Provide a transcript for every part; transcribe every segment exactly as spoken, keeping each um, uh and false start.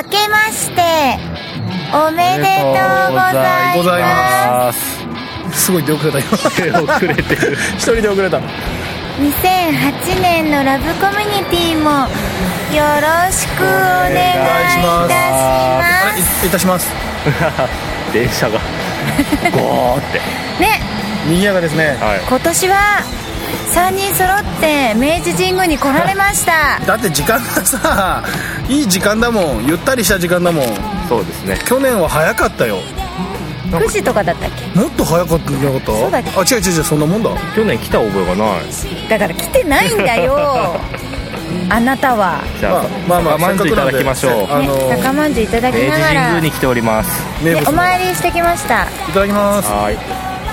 明けましておめでとうございます。 すごい出遅れた今遅れてる一人で遅れた。 にせんはちねんのラブコミュニティもよろしくお願いいたします。 いたします電車がゴーってね、 賑やかですね、 はい、 今年はさんにん揃って明治神宮に来られましただって時間がさいい時間だもん、ゆったりした時間だもん。 そうですね、 去年は早かったよ。 くじとかだったっけ。 もっと早かったんじゃなかった。 そうだっけ。 あ、違う違う違う、そんなもんだ。 去年来た覚えがない。 だから来てないんだよあなたは。 じゃあ、まあまあ、まんじゅういただきましょう。 ね、あのー、酒まんじゅういただきながら明治神宮に来ております。 でお参りしてきました。 いただきます。 はい。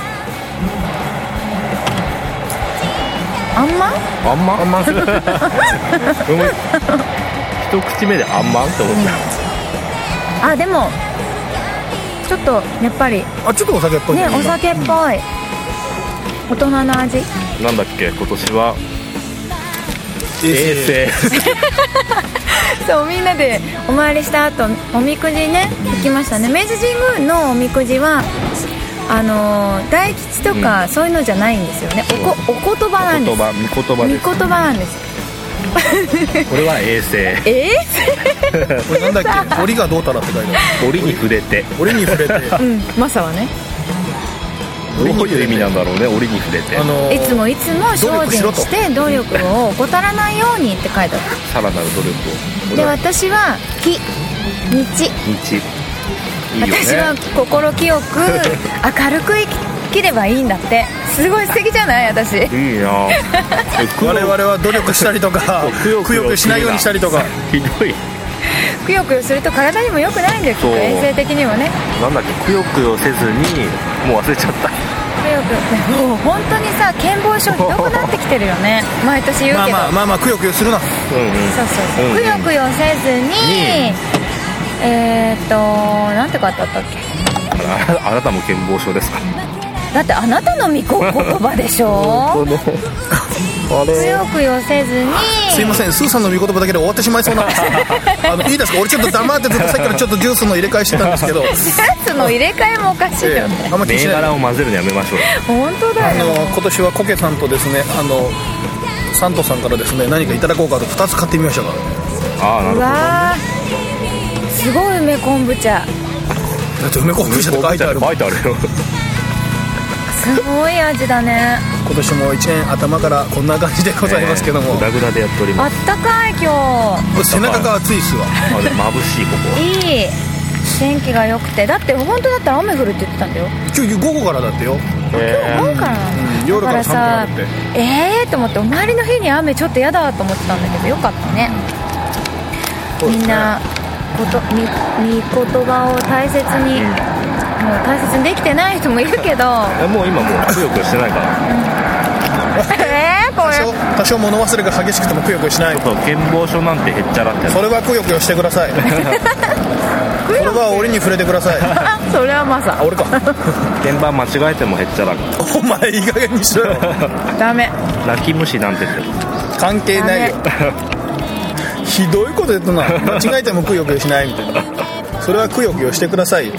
あんまんあんまんあんまん一口目であんまんって思った、 うん、あ、でもちょっとやっぱりあ、ちょっとお酒っぽいね、お酒っぽい、うん、大人の味。 なんだっけ、今年は衛生そう、みんなでお参りした後おみくじね引きましたね。明治神宮のおみくじはあのー、大吉とかそういうのじゃないんですよね、うん、お, お言葉なんです。 お言葉、御言葉です。 御言葉なんですこれは衛生衛生これなんだっけ、折がどうたらって書いてある。 折に触れて折に触れてうん、マサはね、 どういう意味なんだろうね、折に触れて、 あのー、いつもいつも精進して努力を怠らないようにって書いてあるさらなる努力を。 で、私は日日日いいよね、 私は心清く明るく生きればいいんだって。すごい素敵じゃない私。いいな我々は努力したりとかくよくしないようにしたりとかひどい。 くよくよすると体にも良くないんですよ、衛生的にもね。 なんだっけ、くよくよせずにもう忘れちゃった。 くよくよ、もう本当にさ、健忘症ひどくなってきてるよね毎年言うけど。 まあまあまあまあ、くよくよするな。 うんうん、そうそうそう、うんうん、くよくよせずに、えーっとなんて書いてあったっけ。 あ, あなたも健忘症ですか。 だってあなたの御言葉でしょあれ、 くよくよせずに。 すいません、スーさんの御言葉だけで終わってしまいそうなんですあのいいですか、俺ちょっと黙ってずっとさっきからちょっとジュースの入れ替えしてたんですけどジュースの入れ替えもおかしいよね、 えー、あんま銘柄を混ぜるのやめましょう。 本当だよ。 あの今年はコケさんとですね、あのサントさんからですね、何かいただこうかとふたつ買ってみましたから。 ああ、なるほど、ね、うわすごい梅昆布茶。だって梅昆布茶って書いてある。 書いてあるよすごい味だね。 今年もいちねん頭からこんな感じでございますけども、 グダグダでやっております。 あったかい今日。 背中が熱いっすわ。 あれ眩しいここ。 いい天気が良くて、だって本当だったら雨降るって言ってたんだよ。 今日午後からだってよ。 今日午後からなの、 うん、夜から寒くなるって。 えーと思って、お参りの日に雨ちょっと嫌だと思ってたんだけど、よかったね。みんなことみみ言葉を大切に、うん、もう大切にできてない人もいるけどもう今もうくよくよしてないから、うん、 えー、これ多少、多少物忘れが激しくてもくよくよしない。 そうそう、健忘症なんてへっちゃらって。 それはくよくよしてくださいそれは俺に触れてくださいそれはまさ俺か鍵盤間違えてもへっちゃらお前いい加減にしろよダメ、 泣き虫なんて言ってる。 関係ないよひどいこと言ったな。間違えてもくよくよしないみたいな。それはくよくよしてください、うん、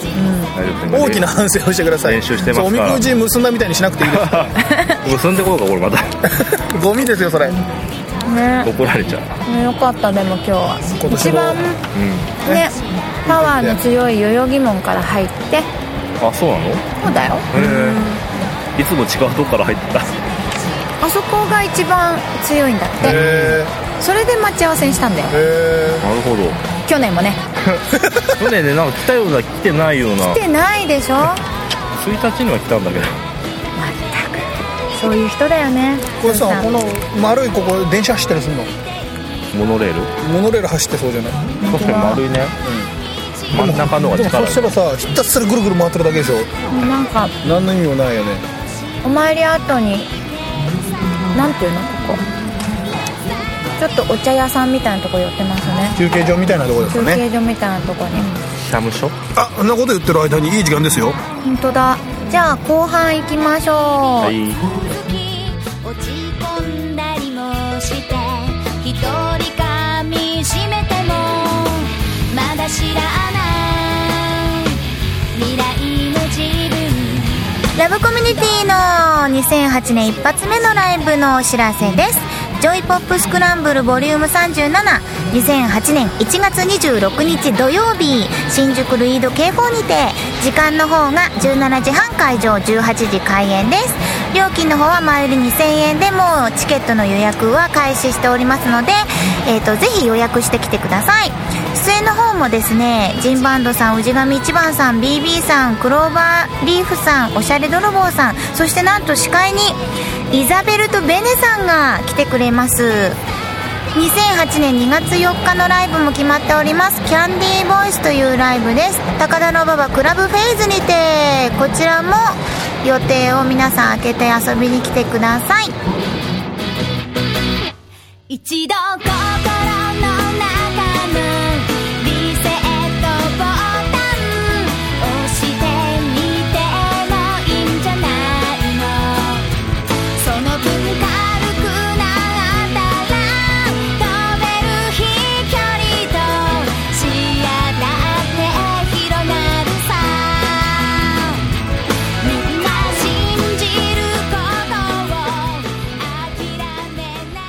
大きな反省をしてください。 練習してますから。 そう、おみくじ結んだみたいにしなくていいです結んでこうか、これまたゴミですよそれ、 ね、 怒られちゃう、 ね、よかった。でも今日は今年一番、うん、ね、パワーの強い代々木門から入って。 あ、そうなの。 そうだよ。 へ、いつも違うとこから入ってた。 あそこが一番強いんだって。 へ、 それで待ち合わせにしたんだよ。 へ、なるほど。 去年もね去年ね、なんか来たような来てないような。 来てないでしょついたちには来たんだけど、 まったくそういう人だよね。 これさ、この丸いここ電車走ったりするの。 モノレールモノレール走ってそうじゃない。 確かに丸いね、うん、真ん中のが力ある。 そしたらさ、ひたすらぐるぐる回ってるだけでしょ。 なんか何の意味もないよね。 お参り後になんていうの、ここちょっとお茶屋さんみたいなとこ寄ってますね。 休憩所みたいなとこですかね。 休憩所みたいなとこに。 社務所。 あ、そんなこと言ってる間にいい時間ですよ。 本当だ。じゃあ後半行きましょう。 はい。 落ち込んだりもして一人噛みしめてもまだ知らない未来の自分。 ラブコミュニティのにせんはちねん一発目のライブのお知らせです。ジョイポップスクランブルボリュームさんじゅうなな、にせんはちねんいちがつにじゅうろくにち土曜日、新宿ルイード ケーフォー にて、時間の方がじゅうしちじはん会場、じゅうはちじ開演です。料金の方は前売りにせんえんでもチケットの予約は開始しておりますので、えーと、ぜひ予約してきてください。出演の方もですね、ジンバンドさん、氏神一番さん、 ビービー さん、クローバーリーフさん、おしゃれ泥棒さん、そしてなんと司会にイザベルとベネさんが来てくれます。にせんはちねんにがつよっかのライブも決まっております。キャンディーボイスというライブです。高田馬場クラブフェイズにて、こちらも予定を皆さん開けて遊びに来てください。 一度心の中のリセットボタン押してみてもいいんじゃないの。その分軽くなったら飛べる飛距離と視野だって広がるさ。みんな信じることを諦めない。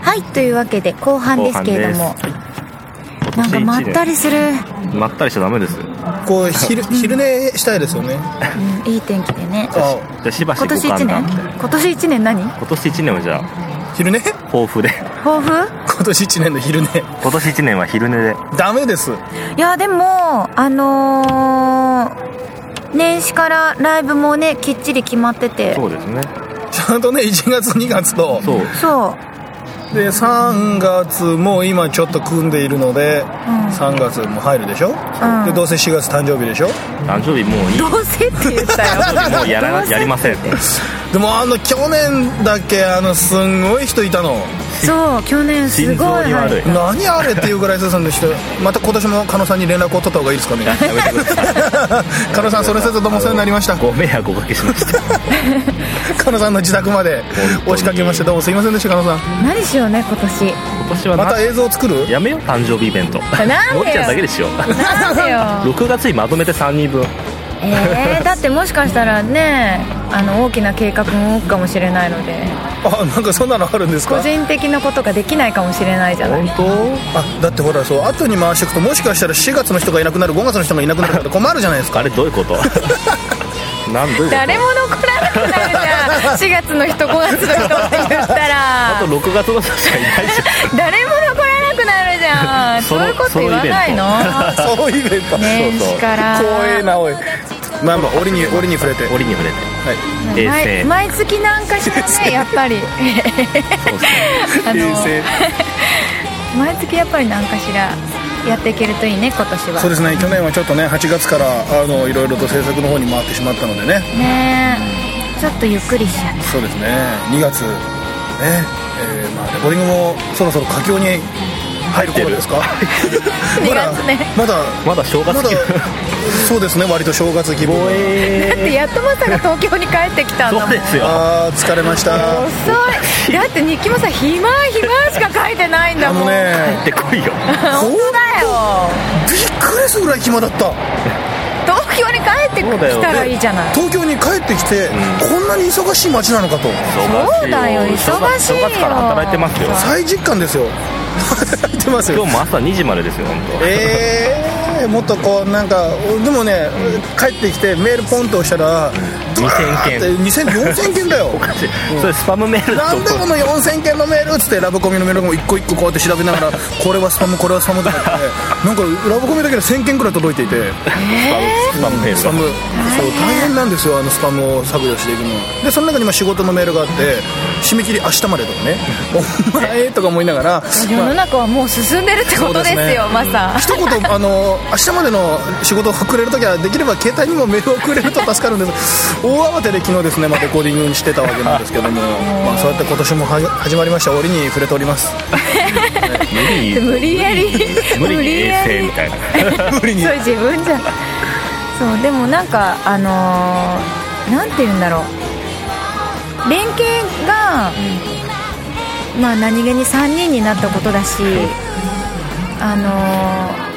はい、というわけで後半ですけれども、なんかまったりする、 まったりしちゃダメです。 こう昼昼寝したいですよね。 うん、いい天気でね。 あ、 じゃあしばし今年いちねん、今年いちねん何今年いちねんはじゃあ昼寝？ 抱負で抱負？ 今年いちねんの昼寝今年いちねんは昼寝で。 ダメです。 いやでもあのー、年始からライブもねきっちり決まってて、 そうですね。 ちゃんとね、いちがつにがつと、 そうそうでさんがつも今ちょっと組んでいるので、 うんさんがつも入るでしょ、 うん、 でどうせしがつ誕生日でしょ。 誕生日もういい。 どうせって言ったよもうやらやりません。 でもあの去年だけあのすんごい人いたの。 そう去年す心ごい臓に悪い。 何あれっていうぐらいさんでして、また今年も加納さんに連絡を取った方がいいですかね。 やめてください。 加納さん、それ説どうもお世話になりました。 ご迷惑おかけしました。 加納さんの自宅まで押しかけましてどうもすいませんでした。加納さん、 何しようね今年。 今年はなまた映像を作る？ やめよう、誕生日イベント。 なんでよもっちゃんだけでしよう。 なんでよろくがつにまとめてさんにんぶん。 えー、だってもしかしたらね、あの大きな計画も動くかもしれないので、 あ、なんかそんなのあるんですか？ 個人的なことができないかもしれないじゃない。 本当？ あ、だってほら、そう後に回していくともしかしたらしがつの人がいなくなる、ごがつの人がいなくなるから困るじゃないですか。 あれどういうこと？なんどういうこと？ 誰も残らなくなるじゃん。しがつの人ごがつの人って言ったらあとろくがつの人しかいないじ誰も残らなくなるじゃん。 そのそういうこと言わないの？ そういうイベント。 年始から光栄な、おい。まあまあ折に折に触れて。 ゃん。折に触れて。 はい。 衛毎星。 毎月なんかしらねやっぱりそうそう。 あの衛星。 毎月やっぱりなんかしらやっていけるといいね今年は。 そうですね。去年はちょっとねはちがつからあのいろいろと制作の方に回ってしまったのでね。 ねえ、ちょっとゆっくりしちゃった。 そうですね。にがつね、えー、まあレコーディングもそろそろ佳境に入る頃ですか？ にがつね。 まだまだ正月まだ気分。 そうですね。割と正月気分。 だってやっとまさか東京に帰ってきたんだもん。 そうですよ。 あー疲れました。 遅い。だって日記もさ暇暇しか書いてないんだあもん。 のね、 帰ってこいよ。 本当だよ。 びっくりするぐらい暇だった。 東京に帰ってきたらいいじゃない。 東京に帰ってきて、うん、こんなに忙しい街なのかと。 そうだよ、忙しいよ。 正月から働いてますよ。 再実感ですよ。働いてますよ。 今日も朝にじまでですよ本当。 えー、もっとこうなんかでもね、帰ってきてメールポンと押したらにせんけんにせん、よんせんけんだよ。 おかしい、うん、それスパムメールだとなんでこのよんせんけんのメールっつってラブコミのメールも一個一個こうやって調べながらこれはスパムこれはスパムとかってなんかラブコミだけでせんけんくらい届いていて、えー、スパムメールスパムそう大変なんですよ、あのスパムを削除していくので。その中にまあ仕事のメールがあって締め切り明日までとかねお前とか思いながら世の中はもう進んでるってことですよ、 ね、 マサ一言あの明日までの仕事を送れるときはできれば携帯にもメールを送れると助かるんです大慌てで昨日ですね、まあ、レコーディングにしてたわけなんですけどもまあそうやって今年もは始まりました折に触れております無理無理やり無理に衛星みたいな無理にそれ自分じゃそうでもなんかあのー、なんて言うんだろう連携が、うん、まあ何気にさんにんになったことだしあのー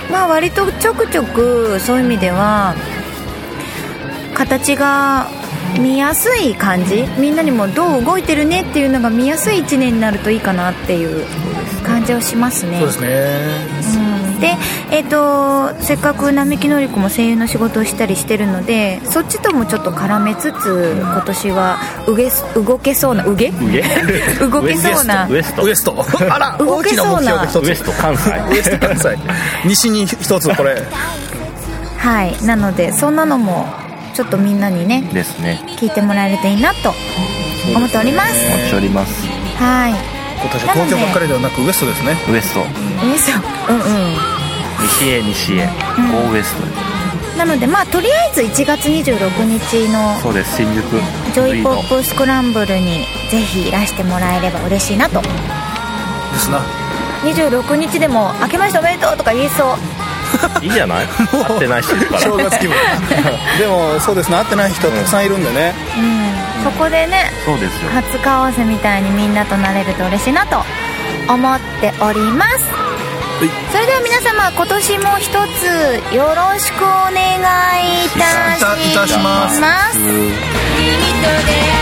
まあ割とちょくちょくそういう意味では形が見やすい感じ、みんなにもどう動いてるねっていうのが見やすいいちねんになるといいかなっていう感じはしますね。 そうですね、 うん、で、えーと、せっかく並木のり子も声優の仕事をしたりしてるので、そっちともちょっと絡めつつ今年はうげ動けそうなうげ動けそうなウエストウエストあら動けそうな大きな目標で一つウエスト関西ウエスト関西西に一つこれはい、なのでそんなのもちょっとみんなにねですね、 聞いてもらえるといいなと思っております。 おっております。 はい、 今年は東京ばっかりではなくウエストですね。 ウエスト、 ウエスト、うんうん、 西へ西へ、 うん、 ゴーウエストへ。 なのでまあとりあえずいちがつにじゅうろくにちのそうです、新宿ジョイポップスクランブルにぜひいらしてもらえれば嬉しいなと。 ですな。 にじゅうろくにちでも明けましておめでとうとか言えそう。 いいじゃない会ってない人いるから正月気分でもそうですね、会ってない人たくさんいるんでね、 うん、そこでね、 そうですよ、 初顔合わせみたいにみんなとなれると嬉しいなと思っております。それでは皆様今年も一つよろしくお願いいたします。 いたします。 君と出会